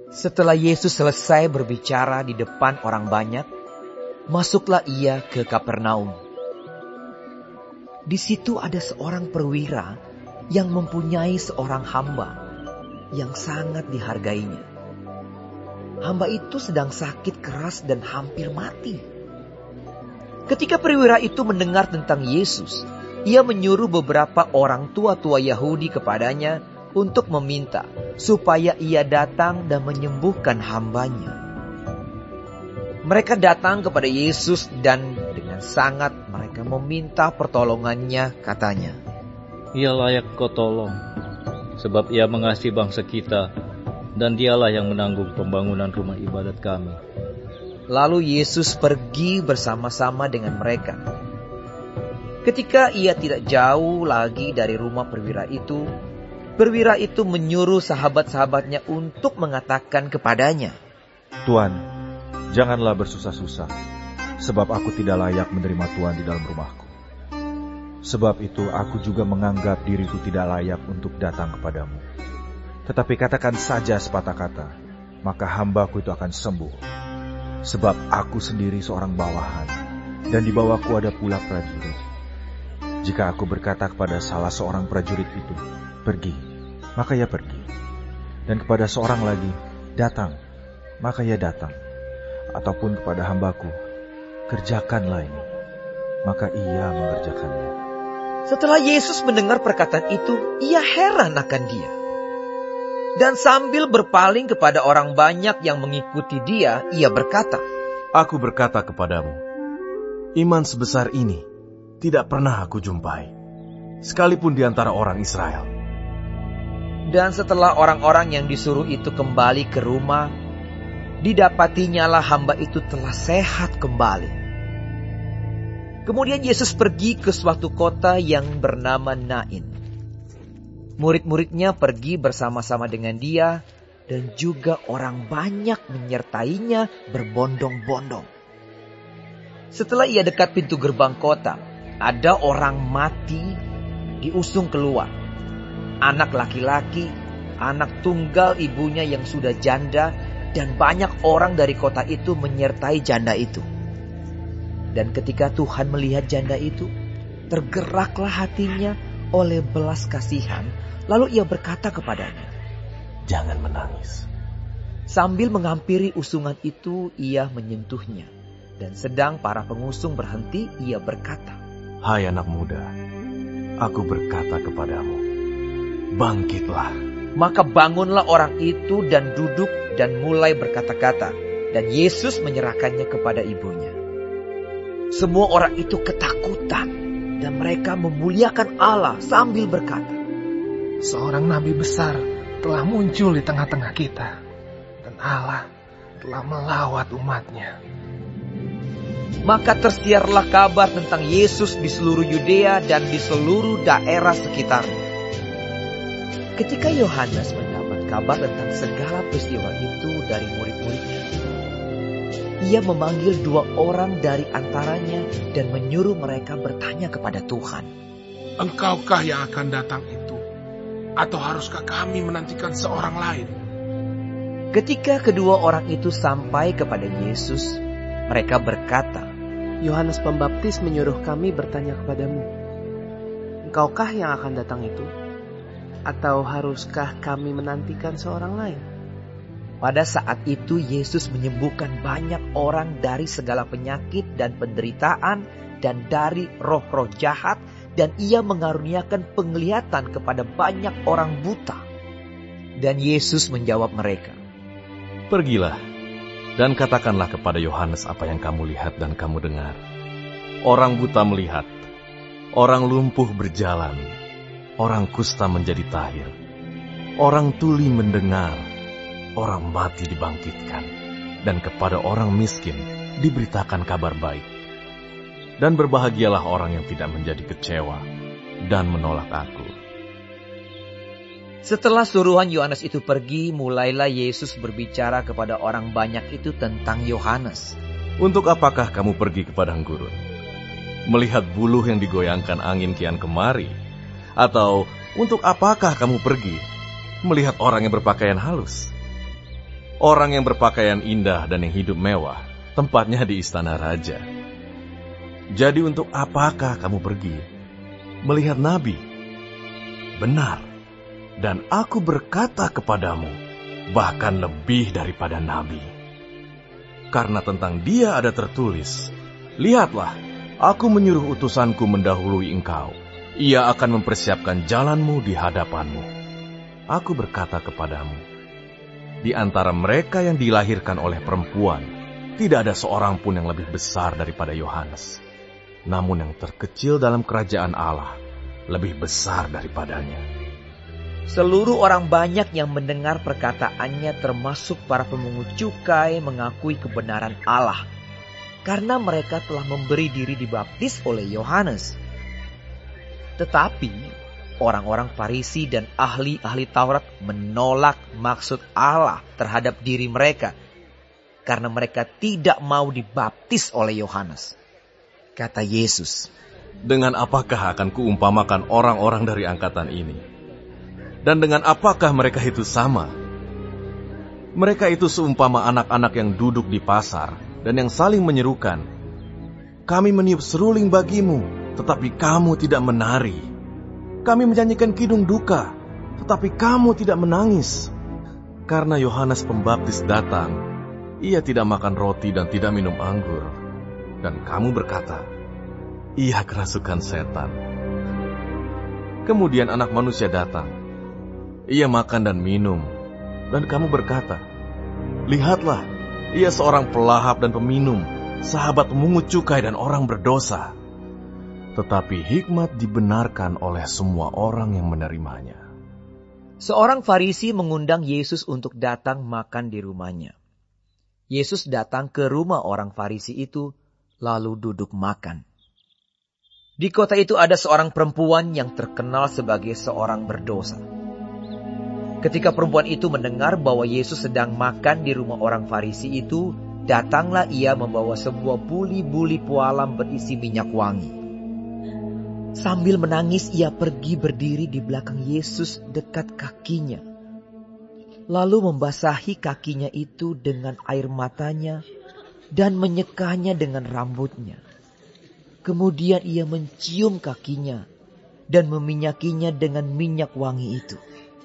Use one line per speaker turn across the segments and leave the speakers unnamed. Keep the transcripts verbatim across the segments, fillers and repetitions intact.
Setelah Yesus selesai berbicara di depan orang banyak, masuklah ia ke Kapernaum. Di situ ada seorang perwira yang mempunyai seorang hamba yang sangat dihargainya. Hamba itu sedang sakit keras dan hampir mati. Ketika perwira itu mendengar tentang Yesus, ia menyuruh beberapa orang tua-tua Yahudi kepadanya untuk meminta supaya ia datang dan menyembuhkan hambanya. Mereka datang kepada Yesus dan dengan sangat mereka meminta pertolongannya, katanya,
"Ia layak kau tolong, sebab ia mengasihi bangsa kita, dan dialah yang menanggung pembangunan rumah ibadat kami."
Lalu Yesus pergi bersama-sama dengan mereka. Ketika ia tidak jauh lagi dari rumah perwira itu, perwira itu menyuruh sahabat-sahabatnya untuk mengatakan kepadanya,
"Tuan, janganlah bersusah-susah, sebab aku tidak layak menerima Tuan di dalam rumahku. Sebab itu aku juga menganggap diriku tidak layak untuk datang kepadamu. Tetapi katakan saja sepatah kata, maka hambaku itu akan sembuh. Sebab aku sendiri seorang bawahan, dan di bawahku ada pula prajurit. Jika aku berkata kepada salah seorang prajurit itu, 'Pergi,' maka ia pergi. Dan kepada seorang lagi, 'Datang,' maka ia datang. Ataupun kepada hambaku, 'Kerjakanlah ini,' maka ia mengerjakannya."
Setelah Yesus mendengar perkataan itu, ia heran akan dia. Dan sambil berpaling kepada orang banyak yang mengikuti dia, ia berkata,
"Aku berkata kepadamu, iman sebesar ini tidak pernah aku jumpai, sekalipun di antara orang Israel."
Dan setelah orang-orang yang disuruh itu kembali ke rumah, didapatinyalah hamba itu telah sehat kembali. Kemudian Yesus pergi ke suatu kota yang bernama Nain. Murid-muridnya pergi bersama-sama dengan dia, dan juga orang banyak menyertainya berbondong-bondong. Setelah ia dekat pintu gerbang kota, ada orang mati diusung keluar. Anak laki-laki, anak tunggal ibunya yang sudah janda, dan banyak orang dari kota itu menyertai janda itu. Dan ketika Tuhan melihat janda itu, tergeraklah hatinya oleh belas kasihan, lalu ia berkata kepadanya,
"Jangan menangis."
Sambil menghampiri usungan itu, ia menyentuhnya. Dan sedang para pengusung berhenti, ia berkata,
"Hai anak muda, aku berkata kepadamu, bangkitlah."
Maka bangunlah orang itu dan duduk dan mulai berkata-kata. Dan Yesus menyerahkannya kepada ibunya. Semua orang itu ketakutan. Dan mereka memuliakan Allah sambil berkata,
"Seorang nabi besar telah muncul di tengah-tengah kita, dan Allah telah melawat umatnya."
Maka tersiarlah kabar tentang Yesus di seluruh Yudea dan di seluruh daerah sekitarnya. Ketika Yohanes mendapat kabar tentang segala peristiwa itu dari murid-muridnya, ia memanggil dua orang dari antaranya dan menyuruh mereka bertanya kepada Tuhan,
"Engkaukah yang akan datang itu? Atau haruskah kami menantikan seorang lain?"
Ketika kedua orang itu sampai kepada Yesus, mereka berkata,
"Yohanes Pembaptis menyuruh kami bertanya kepadamu, engkaukah yang akan datang itu? Atau haruskah kami menantikan seorang lain?"
Pada saat itu Yesus menyembuhkan banyak orang dari segala penyakit dan penderitaan dan dari roh-roh jahat, dan ia mengaruniakan penglihatan kepada banyak orang buta. Dan Yesus menjawab mereka,
"Pergilah dan katakanlah kepada Yohanes apa yang kamu lihat dan kamu dengar. Orang buta melihat, orang lumpuh berjalan, orang kusta menjadi tahir, orang tuli mendengar, orang mati dibangkitkan, dan kepada orang miskin diberitakan kabar baik. Dan berbahagialah orang yang tidak menjadi kecewa dan menolak aku."
Setelah suruhan Yohanes itu pergi, mulailah Yesus berbicara kepada orang banyak itu tentang Yohanes.
"Untuk apakah kamu pergi ke padang gurun? Melihat buluh yang digoyangkan angin kian kemari? Atau untuk apakah kamu pergi melihat orang yang berpakaian halus? Orang yang berpakaian indah dan yang hidup mewah, tempatnya di istana raja. Jadi untuk apakah kamu pergi? Melihat nabi? Benar. Dan aku berkata kepadamu, bahkan lebih daripada nabi. Karena tentang dia ada tertulis, lihatlah, aku menyuruh utusanku mendahului engkau. Ia akan mempersiapkan jalanmu di hadapanmu. Aku berkata kepadamu, di antara mereka yang dilahirkan oleh perempuan, tidak ada seorang pun yang lebih besar daripada Yohanes. Namun yang terkecil dalam kerajaan Allah, lebih besar daripadanya.
Seluruh orang banyak yang mendengar perkataannya, termasuk para pemungut cukai, mengakui kebenaran Allah, karena mereka telah memberi diri dibaptis oleh Yohanes. Tetapi orang-orang Farisi dan ahli-ahli Taurat menolak maksud Allah terhadap diri mereka, karena mereka tidak mau dibaptis oleh Yohanes. Kata Yesus,
dengan apakah akan kuumpamakan orang-orang dari angkatan ini? Dan dengan apakah mereka itu sama? Mereka itu seumpama anak-anak yang duduk di pasar dan yang saling menyerukan, kami meniup seruling bagimu, tetapi kamu tidak menari. Kami menyanyikan kidung duka, tetapi kamu tidak menangis. Karena Yohanes Pembaptis datang, ia tidak makan roti dan tidak minum anggur. Dan kamu berkata, ia kerasukan setan. Kemudian Anak Manusia datang, ia makan dan minum. Dan kamu berkata, lihatlah, ia seorang pelahap dan peminum, sahabat pemungut cukai dan orang berdosa. Tetapi hikmat dibenarkan oleh semua orang yang menerimanya.
Seorang Farisi mengundang Yesus untuk datang makan di rumahnya. Yesus datang ke rumah orang Farisi itu, lalu duduk makan. Di kota itu ada seorang perempuan yang terkenal sebagai seorang berdosa. Ketika perempuan itu mendengar bahwa Yesus sedang makan di rumah orang Farisi itu, datanglah ia membawa sebuah buli-buli pualam berisi minyak wangi. Sambil menangis, ia pergi berdiri di belakang Yesus dekat kakinya. Lalu membasahi kakinya itu dengan air matanya dan menyekanya dengan rambutnya. Kemudian ia mencium kakinya dan meminyakinya dengan minyak wangi itu.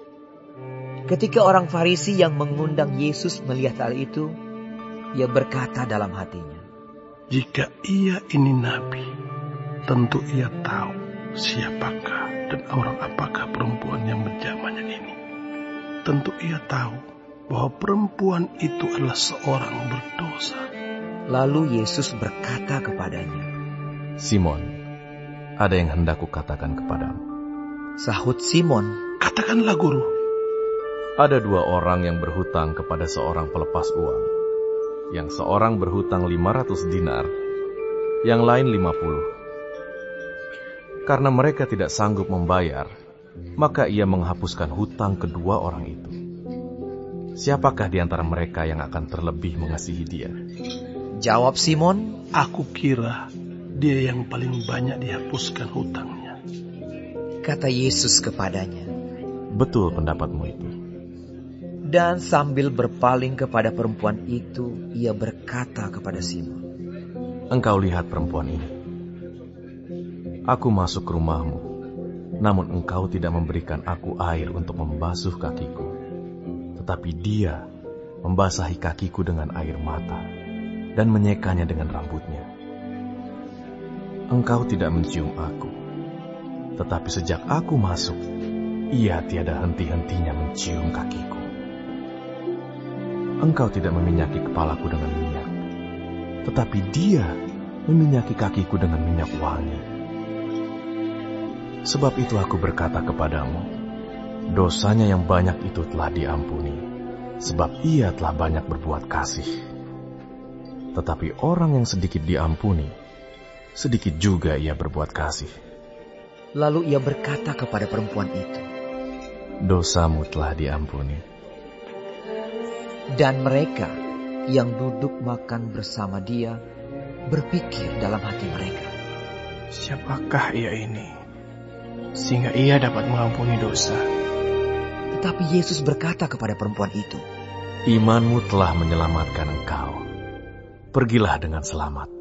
Ketika orang Farisi yang mengundang Yesus melihat hal itu, ia berkata dalam hatinya,
jika ia ini nabi, tentu ia tahu siapakah dan orang apakah perempuan yang menjamahnya ini. Tentu ia tahu bahwa perempuan itu adalah seorang berdosa.
Lalu Yesus berkata kepadanya,
Simon, ada yang hendak kukatakan kepadamu.
Sahut Simon,
katakanlah guru.
Ada dua orang yang berhutang kepada seorang pelepas uang. Yang seorang berhutang lima ratus dinar, yang lain lima puluh. Karena mereka tidak sanggup membayar, maka ia menghapuskan hutang kedua orang itu. Siapakah di antara mereka yang akan terlebih mengasihi dia?
Jawab Simon,
aku kira dia yang paling banyak dihapuskan hutangnya.
Kata Yesus kepadanya,
betul pendapatmu itu.
Dan sambil berpaling kepada perempuan itu, ia berkata kepada Simon,
engkau lihat perempuan ini. Aku masuk ke rumahmu, namun engkau tidak memberikan aku air untuk membasuh kakiku. Tetapi dia membasahi kakiku dengan air mata dan menyekanya dengan rambutnya. Engkau tidak mencium aku, tetapi sejak aku masuk, ia tiada henti-hentinya mencium kakiku. Engkau tidak meminyaki kepalaku dengan minyak, tetapi dia meminyaki kakiku dengan minyak wangi. Sebab itu aku berkata kepadamu, dosanya yang banyak itu telah diampuni, sebab ia telah banyak berbuat kasih. Tetapi orang yang sedikit diampuni, sedikit juga ia berbuat kasih.
Lalu ia berkata kepada perempuan itu,
dosamu telah diampuni.
Dan mereka yang duduk makan bersama dia berpikir dalam hati mereka,
siapakah ia ini, sehingga ia dapat mengampuni dosa?
Tetapi Yesus berkata kepada perempuan itu,
Imanmu telah menyelamatkan engkau. Pergilah dengan selamat.